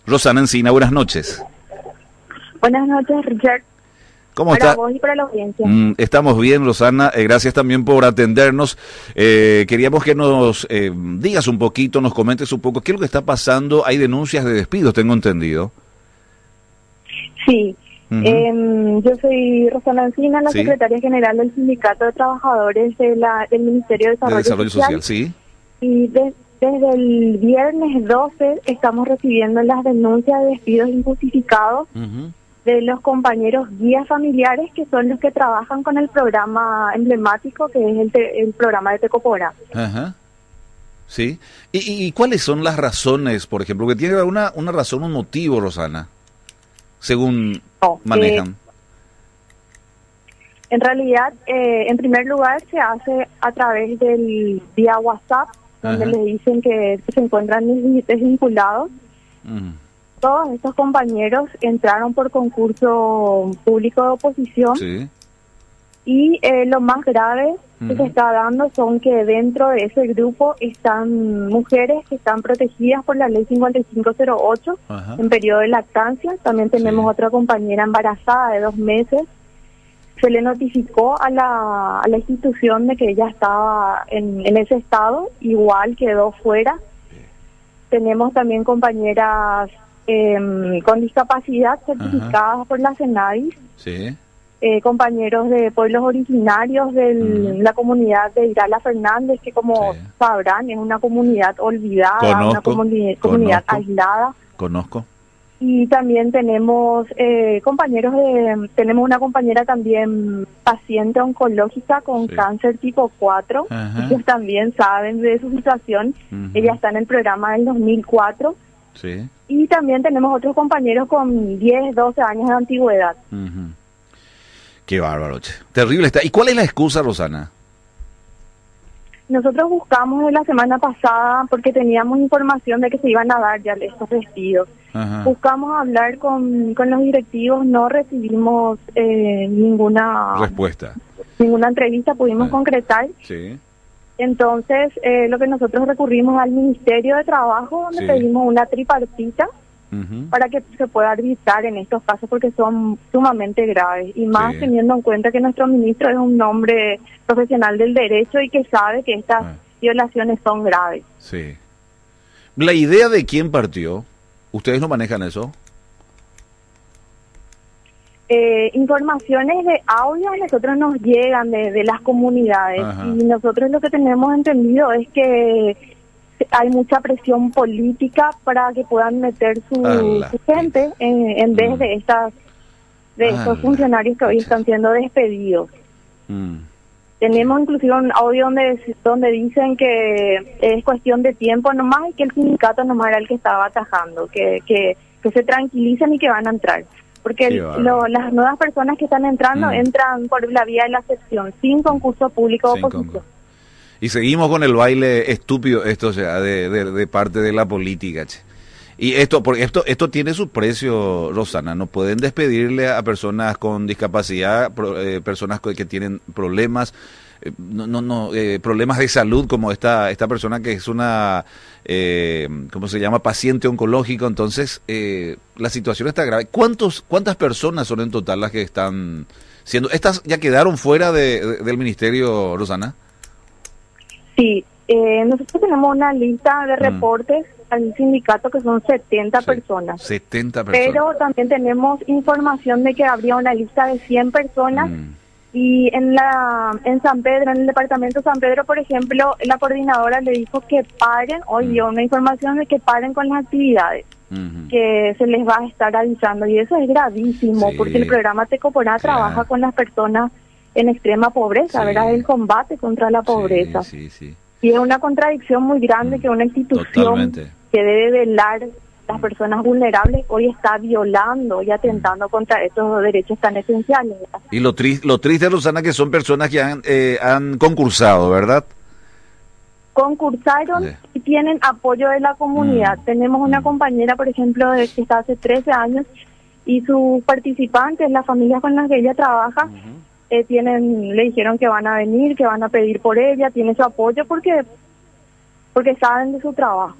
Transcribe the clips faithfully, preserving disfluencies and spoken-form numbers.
Rosana Encina, buenas noches. Buenas noches, Richard. ¿Cómo para está? Vos y para la audiencia. Mm, estamos bien, Rosana. Eh, gracias también por atendernos. Eh, queríamos que nos eh, digas un poquito, nos comentes un poco qué es lo que está pasando. Hay denuncias de despidos, tengo entendido. Sí. Uh-huh. eh, yo soy Rosana Encina, la ¿Sí? secretaria general del Sindicato de Trabajadores de la, del Ministerio de Desarrollo, de Desarrollo Social. Social. Sí. Y de, desde el viernes doce estamos recibiendo las denuncias de despidos injustificados Uh-huh. de los compañeros guías familiares, que son los que trabajan con el programa emblemático que es el, te, el programa de Tecopora. Ajá. Sí. ¿Y, y cuáles son las razones, por ejemplo? Que tiene una, una razón, un motivo, Rosana, según No, manejan. Eh, en realidad, eh, en primer lugar, se hace a través del vía WhatsApp, donde Ajá. le dicen que se encuentran desvinculados. Uh-huh. Todos estos compañeros entraron por concurso público de oposición. Sí. Y eh, lo más grave Uh-huh. que se está dando son que dentro de ese grupo están mujeres que están protegidas por la ley cincuenta y cinco cero ocho Ajá. en periodo de lactancia. También tenemos Sí. otra compañera embarazada de dos meses. Se le notificó a la, a la institución de que ella estaba en, en ese estado, igual quedó fuera. Tenemos también compañeras eh, con discapacidad certificadas Ajá. por la CENADIS. Sí. Eh, compañeros de pueblos originarios de uh-huh. la comunidad de Irala Fernández, que como sí. sabrán es una comunidad olvidada, conozco, una comuni- comunidad conozco, aislada. Conozco. Y también tenemos eh, compañeros de, tenemos una compañera también paciente oncológica con sí. cáncer tipo cuatro. Uh-huh. Ellos también saben de su situación. Uh-huh. Ella está en el programa del dos mil cuatro. Sí. Y también tenemos otros compañeros con diez, doce años de antigüedad. Uh-huh. Qué bárbaro, che. Terrible está. ¿Y cuál es la excusa, Rosana? Nosotros buscamos de la semana pasada, porque teníamos información de que se iban a dar ya estos despidos. Ajá. Buscamos hablar con, con los directivos, no recibimos eh, ninguna respuesta, ninguna entrevista, pudimos ah. concretar. Sí. Entonces, eh, lo que nosotros recurrimos al Ministerio de Trabajo, donde sí. pedimos una tripartita uh-huh. para que se pueda arbitrar en estos casos, porque son sumamente graves, y más sí. teniendo en cuenta que nuestro ministro es un hombre profesional del derecho y que sabe que estas ah. violaciones son graves. Sí. ¿La idea de quién partió? ¿Ustedes no manejan eso? Eh, informaciones de audio a nosotros nos llegan de, de las comunidades. Ajá. Y nosotros lo que tenemos entendido es que hay mucha presión política para que puedan meter su, su gente en, en vez mm. de estas de Ala. estos funcionarios que hoy están siendo despedidos. Mm. Tenemos inclusive un audio donde donde dicen que es cuestión de tiempo nomás y que el sindicato nomás era el que estaba atajando, que que, que se tranquilicen y que van a entrar. Porque el, lo, las nuevas personas que están entrando mm. entran por la vía de la sección, sin concurso público de oposición. Y seguimos con el baile estúpido esto, o sea, de, de, de parte de la política, che. Y esto, porque esto, esto tiene su precio, Rosana. No pueden despedirle a personas con discapacidad, pro, eh, personas que tienen problemas, eh, no, no, no, eh, problemas de salud, como esta, esta persona que es una, eh, ¿cómo se llama? Paciente oncológico. Entonces, eh, la situación está grave. ¿Cuántos, cuántas personas son en total las que están siendo? ¿Estas ya quedaron fuera de, de, del ministerio, Rosana? Sí, eh, nosotros tenemos una lista de reportes mm. al sindicato que son setenta sí, personas. setenta personas. Pero también tenemos información de que habría una lista de cien personas mm. y en la en San Pedro, en el departamento de San Pedro, por ejemplo, la coordinadora le dijo que paren, hoy mm. dio una información de que paren con las actividades, mm-hmm. que se les va a estar avisando, y eso es gravísimo, sí. porque el programa Tecopora claro. trabaja con las personas en extrema pobreza, sí. ¿verdad? El combate contra la pobreza. Sí, sí, sí. Y es una contradicción muy grande mm, que una institución totalmente. que debe velar las personas vulnerables hoy está violando y atentando mm. contra estos derechos tan esenciales, ¿verdad? Y lo, tri lo triste, Rosana, que son personas que han, eh, han concursado, ¿verdad? Concursaron sí. y tienen apoyo de la comunidad. Mm. Tenemos una mm. compañera, por ejemplo, de, que está hace trece años, y sus participantes, las familias con las que ella trabaja, uh-huh. Eh, tienen, le dijeron que van a venir, que van a pedir por ella, tiene su apoyo porque porque saben de su trabajo.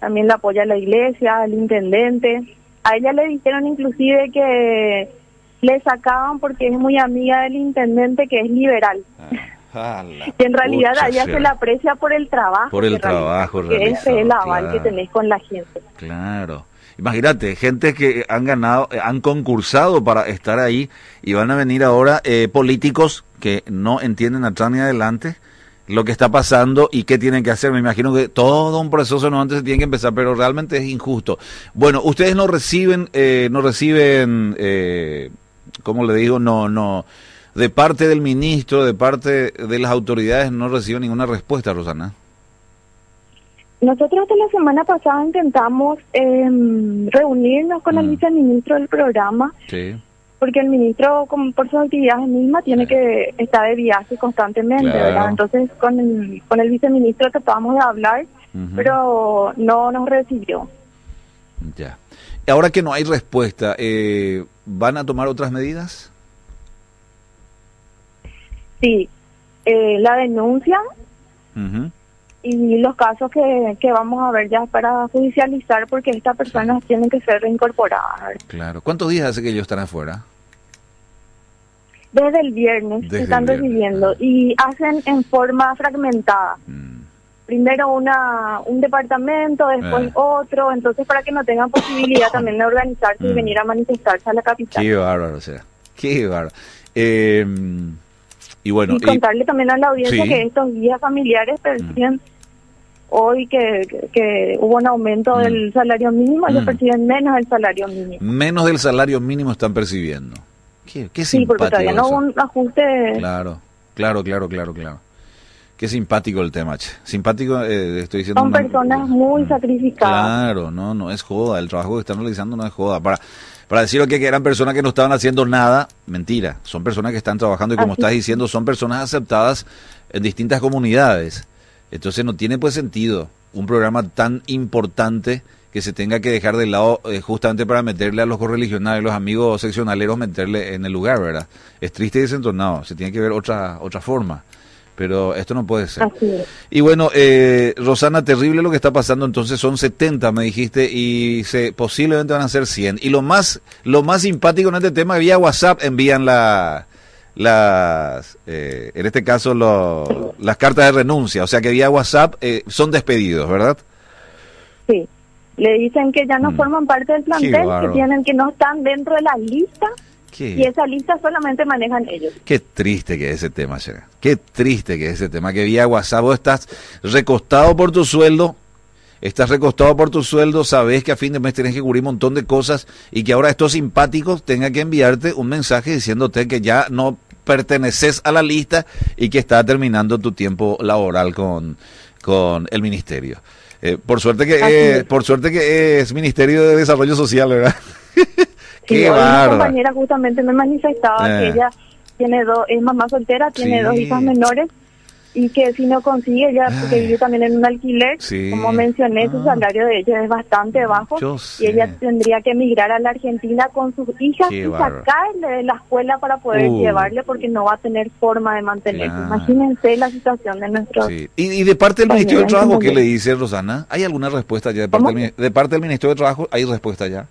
también la apoya la iglesia, el intendente. A ella le dijeron inclusive que le sacaban porque es muy amiga del intendente, que es liberal. Ah, que en realidad a ella se la aprecia por el trabajo. Por el trabajo realiza, que ese es el aval claro. que tenés con la gente. Claro. Imagínate, gente que han ganado, han concursado para estar ahí y van a venir ahora eh, políticos que no entienden atrás ni adelante lo que está pasando y qué tienen que hacer. Me imagino que todo un proceso no antes se tiene que empezar, pero realmente es injusto. Bueno, ustedes no reciben, eh, no reciben, eh, ¿cómo le digo? No, no, de parte del ministro, de parte de las autoridades, no reciben ninguna respuesta, Rosana. Nosotros de la semana pasada intentamos eh, reunirnos con mm. el viceministro del programa, sí. porque el ministro, como por sus actividades mismas, tiene sí. que estar de viaje constantemente, claro. ¿verdad? Entonces con el, con el viceministro tratábamos de hablar, uh-huh. pero no nos recibió. Ya. Ahora que no hay respuesta, eh, ¿van a tomar otras medidas? Sí, eh, la denuncia... Uh-huh. y los casos que, que vamos a ver ya para judicializar, porque estas personas sí. tienen que ser reincorporadas. Claro. ¿Cuántos días hace que ellos están afuera? Desde el viernes Desde se están el viernes. recibiendo ah. y hacen en forma fragmentada. Mm. Primero una un departamento, después eh. otro, entonces para que no tengan posibilidad también de organizarse mm. y venir a manifestarse a la capital. Qué bárbaro, o sea, qué bárbaro. Eh, y bueno, y contarle y, también a la audiencia sí. que estos días familiares perciben... Mm. Hoy que, que, que hubo un aumento mm. del salario mínimo, ellos mm. perciben menos del salario mínimo. Menos del salario mínimo están percibiendo. Qué, qué sí, porque todavía no hubo un ajuste. Claro, claro, claro, claro, claro. Qué simpático el tema, che. Simpático, eh, estoy diciendo... Son una, personas muy mm. sacrificadas. Claro, no, no es joda. El trabajo que están realizando no es joda. Para para decir que, que eran personas que no estaban haciendo nada, mentira. Son personas que están trabajando y como Así. estás diciendo, son personas aceptadas en distintas comunidades. Entonces no tiene pues sentido un programa tan importante que se tenga que dejar de lado eh, justamente para meterle a los correligionarios, los amigos seccionaleros, meterle en el lugar, ¿verdad? Es triste y desentonado, se tiene que ver otra otra forma, pero esto no puede ser. Así es. Y bueno, eh, Rosana, terrible lo que está pasando, entonces son setenta, me dijiste, y se posiblemente van a ser cien. Y lo más lo más simpático en este tema, vía WhatsApp envían la... las eh, en este caso lo, las cartas de renuncia, o sea que vía WhatsApp eh, son despedidos, ¿verdad? Sí, le dicen que ya no mm. forman parte del plantel, que tienen que no están dentro de la lista ¿Qué? y esa lista solamente manejan ellos. Qué triste que es ese tema, Chera. Qué triste que es ese tema, que vía WhatsApp vos estás recostado por tu sueldo. Estás recostado por tu sueldo, sabes que a fin de mes tienes que cubrir un montón de cosas y que ahora estos simpáticos tengan que enviarte un mensaje diciéndote que ya no perteneces a la lista y que está terminando tu tiempo laboral con, con el ministerio. Eh, por suerte que eh, por suerte que es Ministerio de Desarrollo Social, ¿verdad? Qué sí, bárbaro. Una compañera justamente me manifestaba eh. que ella tiene dos, es mamá soltera, tiene sí. dos hijas menores. Y que si no consigue ya, porque vive también en un alquiler, sí. como mencioné, ah. su salario de ella es bastante bajo. Y ella tendría que emigrar a la Argentina con sus hijas Qué y bárbaro. sacarle de la escuela para poder uh. llevarle, porque no va a tener forma de mantenerse. Claro. Imagínense la situación de nuestros... Sí. ¿Y, y de parte del Ministerio de Trabajo qué le dice, Rosana? ¿Hay alguna respuesta ya? De parte, del, de parte del Ministerio de Trabajo, ¿hay respuesta ya?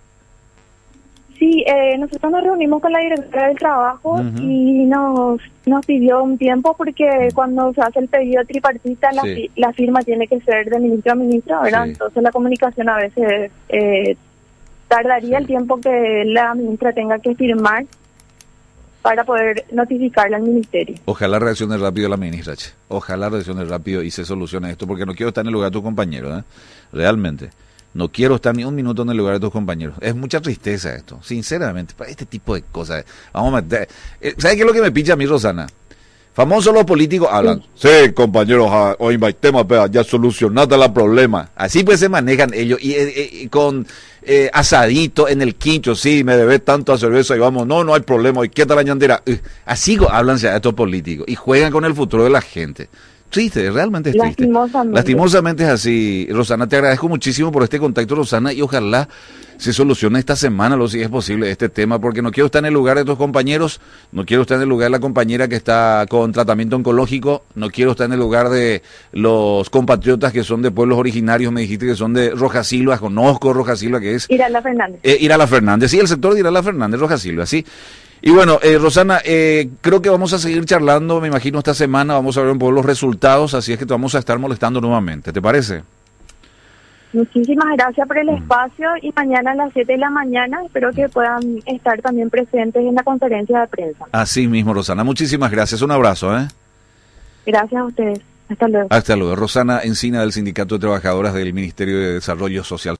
Sí, eh, nosotros nos reunimos con la directora del trabajo uh-huh. y nos nos pidió un tiempo porque uh-huh. cuando se hace el pedido tripartita la, sí. la firma tiene que ser de ministro a ministro, ¿verdad? Sí. Entonces la comunicación a veces eh, tardaría sí. el tiempo que la ministra tenga que firmar para poder notificarle al ministerio. Ojalá reaccione rápido la ministra, che. Ojalá reaccione rápido y se solucione esto, porque no quiero estar en el lugar de tus compañeros, ¿eh? Realmente. No quiero estar ni un minuto en el lugar de tus compañeros. Es mucha tristeza esto, sinceramente, para este tipo de cosas. Vamos a meter... ¿Sabes qué es lo que me pincha a mí, Rosana? Famosos los políticos hablan. Sí, sí compañeros, hoy invitemos, ya solucionate el problema. Así pues se manejan ellos. Y, y, y con eh, asadito en el quincho, sí, me debes tanto a cerveza y vamos, no, no hay problema, y qué tal la ñandera. Uh, así hablan estos políticos y juegan con el futuro de la gente. triste, realmente es triste. Lastimosamente. Lastimosamente es así. Rosana, te agradezco muchísimo por este contacto, Rosana, y ojalá se solucione esta semana, lo si es posible, este tema, porque no quiero estar en el lugar de tus compañeros, no quiero estar en el lugar de la compañera que está con tratamiento oncológico, no quiero estar en el lugar de los compatriotas que son de pueblos originarios, me dijiste que son de Rojas Silva, conozco Rojas Silva, que es... Irala Fernández. Eh, Irala Fernández, sí, el sector de Irala Fernández, Rojas Silva, sí. Y bueno, eh, Rosana, eh, creo que vamos a seguir charlando, me imagino esta semana, vamos a ver un poco los resultados, así es que te vamos a estar molestando nuevamente, ¿te parece? Muchísimas gracias por el espacio y mañana a las siete de la mañana espero que puedan estar también presentes en la conferencia de prensa. Así mismo, Rosana. Muchísimas gracias. Un abrazo, ¿eh? Gracias a ustedes. Hasta luego. Hasta luego. Rosana Encina, del Sindicato de Trabajadoras del Ministerio de Desarrollo Social.